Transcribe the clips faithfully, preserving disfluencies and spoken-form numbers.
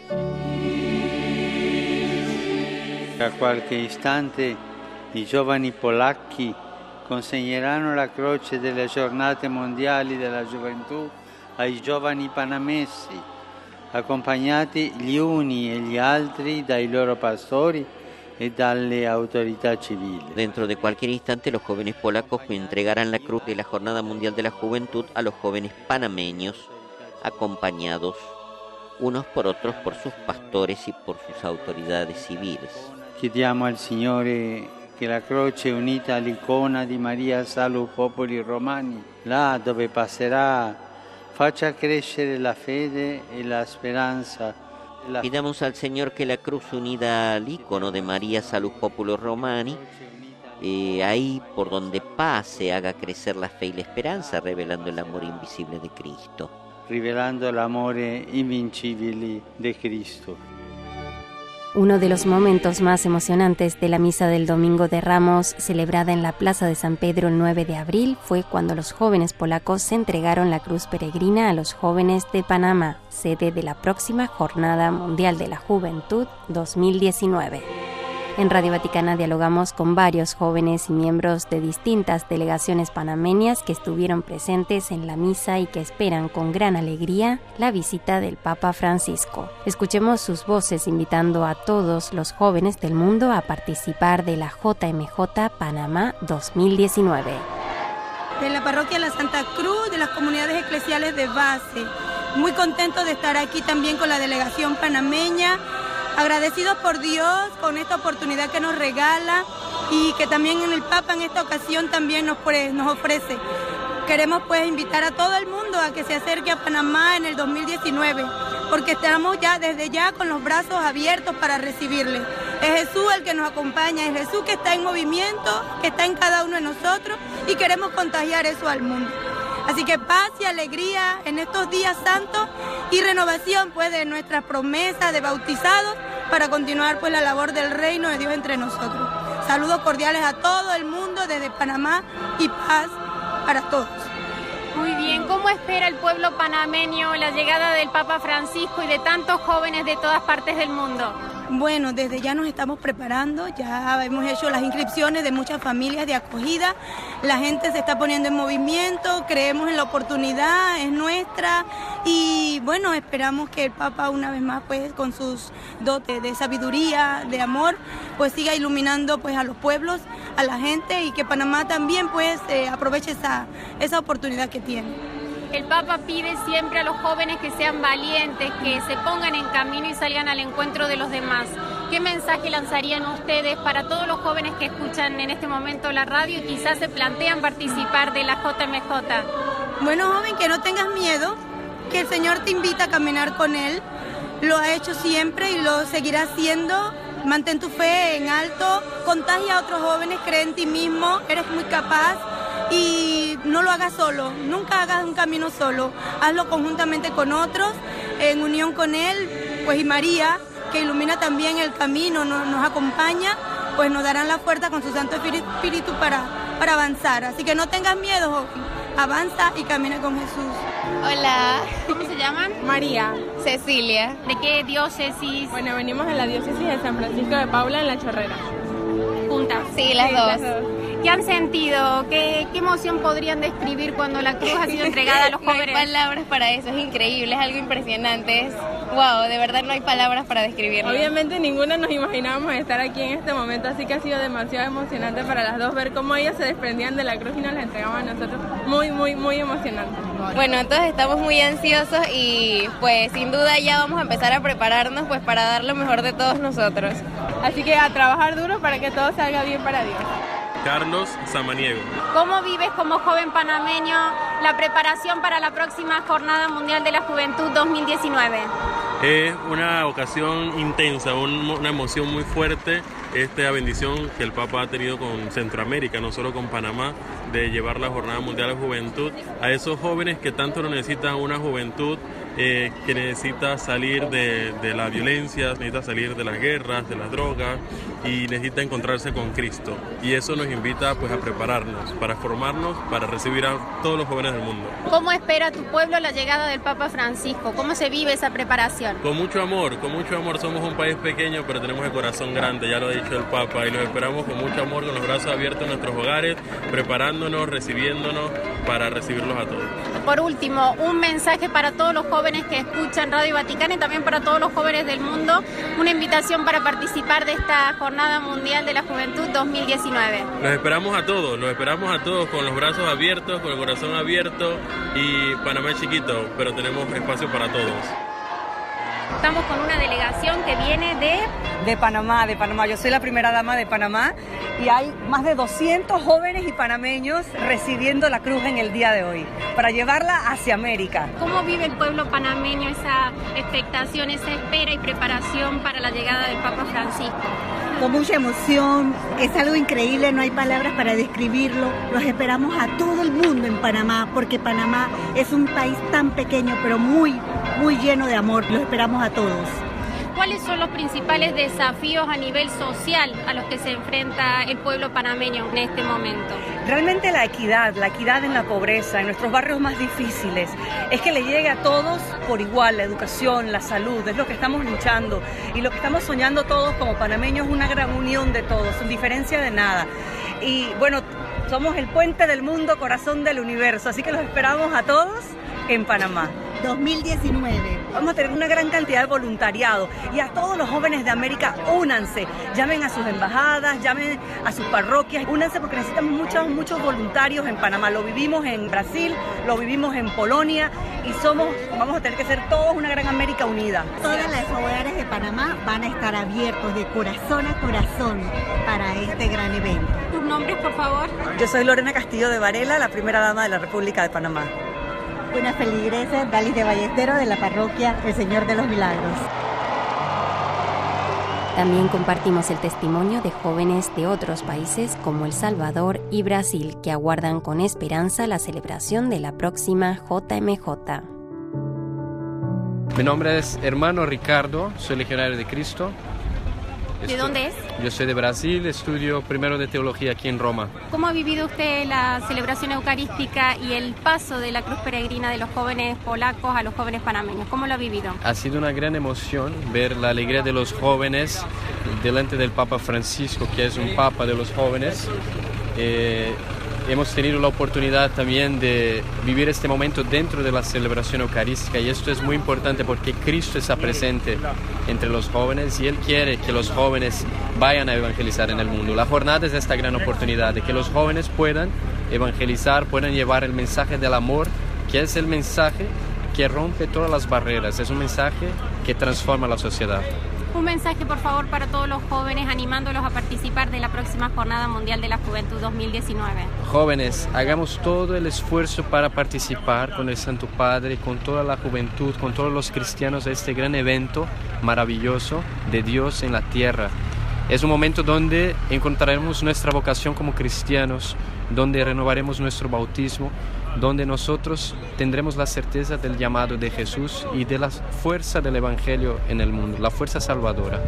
Tra qualche istante i giovani polacchi consegneranno la croce delle giornate mondiali della gioventù ai giovani panamesi, accompagnati gli uni e gli altri dai loro pastori y dalle autoridades civiles. Dentro de cualquier instante los jóvenes polacos entregarán la cruz de la Jornada Mundial de la Juventud a los jóvenes panameños, acompañados unos por otros por sus pastores y por sus autoridades civiles. Chiediamo al Signore che la croce unita all'icona di Maria Salus Populi Romani, là dove passerà, faccia crescere la fede e la speranza. La... Pidamos al Señor que la cruz unida al icono de María Salus Populi Romani, eh, ahí por donde pase haga crecer la fe y la esperanza, revelando el amor invisible de Cristo. Rivelando l'amore invincibile de Cristo. Uno de los momentos más emocionantes de la misa del Domingo de Ramos, celebrada en la Plaza de San Pedro el nueve de abril, fue cuando los jóvenes polacos se entregaron la cruz peregrina a los jóvenes de Panamá, sede de la próxima Jornada Mundial de la Juventud dos mil diecinueve. En Radio Vaticana dialogamos con varios jóvenes y miembros de distintas delegaciones panameñas que estuvieron presentes en la misa y que esperan con gran alegría la visita del Papa Francisco. Escuchemos sus voces invitando a todos los jóvenes del mundo a participar de la J M J Panamá dos mil diecinueve. De la parroquia La Santa Cruz, de las comunidades eclesiales de base. Muy contento de estar aquí también con la delegación panameña. Agradecidos por Dios con esta oportunidad que nos regala y que también en el Papa en esta ocasión también nos, nos ofrece. Queremos pues invitar a todo el mundo a que se acerque a Panamá en el dos mil diecinueve, porque estamos ya desde ya con los brazos abiertos para recibirle. Es Jesús el que nos acompaña, es Jesús que está en movimiento, que está en cada uno de nosotros y queremos contagiar eso al mundo. Así que paz y alegría en estos días santos y renovación pues de nuestras promesas de bautizados para continuar pues la labor del reino de Dios entre nosotros. Saludos cordiales a todo el mundo desde Panamá y paz para todos. Muy bien, ¿cómo espera el pueblo panameño la llegada del Papa Francisco y de tantos jóvenes de todas partes del mundo? Bueno, desde ya nos estamos preparando, ya hemos hecho las inscripciones de muchas familias de acogida, la gente se está poniendo en movimiento, creemos en la oportunidad, es nuestra y bueno, esperamos que el Papa una vez más pues con sus dotes de sabiduría, de amor, pues siga iluminando pues a los pueblos, a la gente y que Panamá también pues eh, aproveche esa, esa oportunidad que tiene. El Papa pide siempre a los jóvenes que sean valientes, que se pongan en camino y salgan al encuentro de los demás. ¿Qué mensaje lanzarían ustedes para todos los jóvenes que escuchan en este momento la radio y quizás se plantean participar de la J M J? Bueno, joven, que no tengas miedo, que el Señor te invita a caminar con Él. Lo ha hecho siempre y lo seguirá haciendo. Mantén tu fe en alto, contagia a otros jóvenes, cree en ti mismo, eres muy capaz. Y no lo hagas solo, nunca hagas un camino solo, hazlo conjuntamente con otros, en unión con Él, pues y María, que ilumina también el camino, nos, nos acompaña, pues nos darán la fuerza con su Santo Espíritu para, para avanzar. Así que no tengas miedo, joven, avanza y camina con Jesús. Hola. ¿Cómo se llaman? María. Cecilia. ¿De qué diócesis? Bueno, venimos de la diócesis de San Francisco de Paula en La Chorrera. ¿Juntas? Sí, las, sí, dos. las dos. ¿Qué han sentido? ¿Qué, ¿Qué emoción podrían describir cuando la cruz ha sido entregada a los jóvenes? No hay palabras para eso, es increíble, es algo impresionante, es wow, de verdad no hay palabras para describirlo. Obviamente ninguna nos imaginábamos estar aquí en este momento, así que ha sido demasiado emocionante para las dos ver cómo ellas se desprendían de la cruz y nos la entregaban a nosotros, muy, muy, muy emocionante. Bueno, todos estamos muy ansiosos y pues sin duda ya vamos a empezar a prepararnos pues para dar lo mejor de todos nosotros. Así que a trabajar duro para que todo salga bien para Dios. Carlos Samaniego. ¿Cómo vives como joven panameño la preparación para la próxima Jornada Mundial de la Juventud dos mil diecinueve? Es una ocasión intensa, un, una emoción muy fuerte, esta bendición que el Papa ha tenido con Centroamérica, no solo con Panamá, de llevar la Jornada Mundial de la Juventud a esos jóvenes que tanto lo necesitan, una juventud eh, que necesita salir de, de la violencia, necesita salir de las guerras, de las drogas y necesita encontrarse con Cristo. Y eso nos invita pues a prepararnos, para formarnos, para recibir a todos los jóvenes del mundo. ¿Cómo espera tu pueblo la llegada del Papa Francisco? ¿Cómo se vive esa preparación? Con mucho amor, con mucho amor. Somos un país pequeño, pero tenemos el corazón grande, ya lo ha dicho el Papa, y los esperamos con mucho amor, con los brazos abiertos en nuestros hogares, preparándonos, recibiéndonos para recibirlos a todos. Por último, un mensaje para todos los jóvenes que escuchan Radio Vaticana y también para todos los jóvenes del mundo, una invitación para participar de esta Jornada Mundial de la Juventud dos mil diecinueve. Los esperamos a todos, los esperamos a todos con los brazos abiertos, con el corazón abierto, y Panamá es chiquito, pero tenemos espacio para todos. Estamos con una delegación que viene de... De Panamá, de Panamá. Yo soy la primera dama de Panamá y hay más de doscientos jóvenes y panameños recibiendo la cruz en el día de hoy para llevarla hacia América. ¿Cómo vive el pueblo panameño esa expectación, esa espera y preparación para la llegada del Papa Francisco? Con mucha emoción, es algo increíble, no hay palabras para describirlo. Los esperamos a todo el mundo en Panamá, porque Panamá es un país tan pequeño, pero muy, muy lleno de amor. Los esperamos a todos. ¿Cuáles son los principales desafíos a nivel social a los que se enfrenta el pueblo panameño en este momento? Realmente la equidad, la equidad en la pobreza, en nuestros barrios más difíciles, es que le llegue a todos por igual, la educación, la salud, es lo que estamos luchando y lo que estamos soñando todos como panameños es una gran unión de todos, sin diferencia de nada. Y bueno, somos el puente del mundo, corazón del universo, así que los esperamos a todos en Panamá. dos mil diecinueve. Vamos a tener una gran cantidad de voluntariado y a todos los jóvenes de América, únanse, llamen a sus embajadas, llamen a sus parroquias, únanse porque necesitamos muchos, muchos voluntarios en Panamá. Lo vivimos en Brasil, lo vivimos en Polonia y somos, vamos a tener que ser todos una gran América unida. Todas las hogares de Panamá van a estar abiertos de corazón a corazón para este gran evento. ¿Tus nombres, por favor? Yo soy Lorena Castillo de Varela, la primera dama de la República de Panamá. Una feligresa, Dalis de Ballestero, de la parroquia El Señor de los Milagros. También compartimos el testimonio de jóvenes de otros países como El Salvador y Brasil que aguardan con esperanza la celebración de la próxima J M J. Mi nombre es Hermano Ricardo, soy legionario de Cristo. ¿De dónde es? Yo soy de Brasil, estudio primero de teología aquí en Roma. ¿Cómo ha vivido usted la celebración eucarística y el paso de la cruz peregrina de los jóvenes polacos a los jóvenes panameños? ¿Cómo lo ha vivido? Ha sido una gran emoción ver la alegría de los jóvenes delante del Papa Francisco, que es un Papa de los jóvenes. Eh, hemos tenido la oportunidad también de vivir este momento dentro de la celebración eucarística y esto es muy importante porque Cristo está presente entre los jóvenes y Él quiere que los jóvenes vayan a evangelizar en el mundo. La jornada es esta gran oportunidad de que los jóvenes puedan evangelizar, puedan llevar el mensaje del amor, que es el mensaje que rompe todas las barreras, es un mensaje que transforma la sociedad. Un mensaje, por favor, para todos los jóvenes, animándolos a participar de la próxima Jornada Mundial de la Juventud dos mil diecinueve. Jóvenes, hagamos todo el esfuerzo para participar con el Santo Padre, con toda la juventud, con todos los cristianos de este gran evento maravilloso de Dios en la tierra. Es un momento donde encontraremos nuestra vocación como cristianos, donde renovaremos nuestro bautismo, donde nosotros tendremos la certeza del llamado de Jesús y de la fuerza del Evangelio en el mundo, la fuerza salvadora.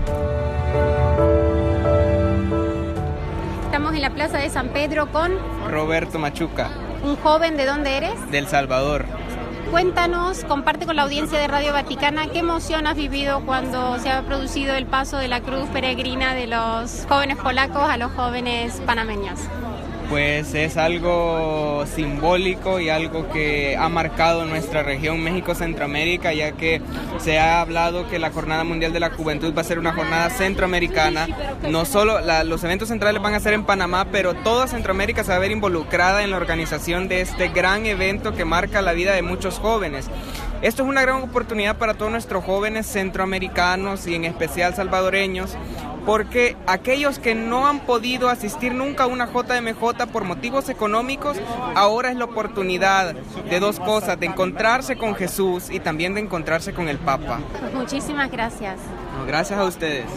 Estamos en la Plaza de San Pedro con... Roberto Machuca. ¿Un joven de dónde eres? Del Salvador. Cuéntanos, comparte con la audiencia de Radio Vaticana, ¿qué emoción has vivido cuando se ha producido el paso de la cruz peregrina de los jóvenes polacos a los jóvenes panameños? Pues es algo simbólico y algo que ha marcado nuestra región México-Centroamérica, ya que se ha hablado que la Jornada Mundial de la Juventud va a ser una jornada centroamericana. No solo la, los eventos centrales van a ser en Panamá, pero toda Centroamérica se va a ver involucrada en la organización de este gran evento que marca la vida de muchos jóvenes. Esto es una gran oportunidad para todos nuestros jóvenes centroamericanos y en especial salvadoreños, porque aquellos que no han podido asistir nunca a una J M J por motivos económicos, ahora es la oportunidad de dos cosas, de encontrarse con Jesús y también de encontrarse con el Papa. Pues muchísimas gracias. No, gracias a ustedes.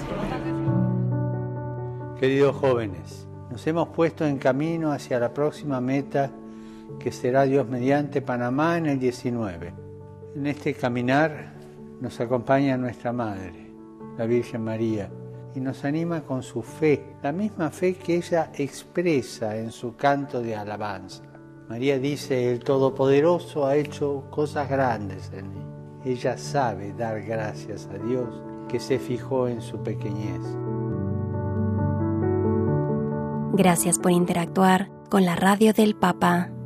Queridos jóvenes, nos hemos puesto en camino hacia la próxima meta que será Dios mediante Panamá en el diecinueve. En este caminar nos acompaña nuestra Madre, la Virgen María, y nos anima con su fe, la misma fe que ella expresa en su canto de alabanza. María dice, el Todopoderoso ha hecho cosas grandes en mí. Ella sabe dar gracias a Dios que se fijó en su pequeñez. Gracias por interactuar con la Radio del Papa.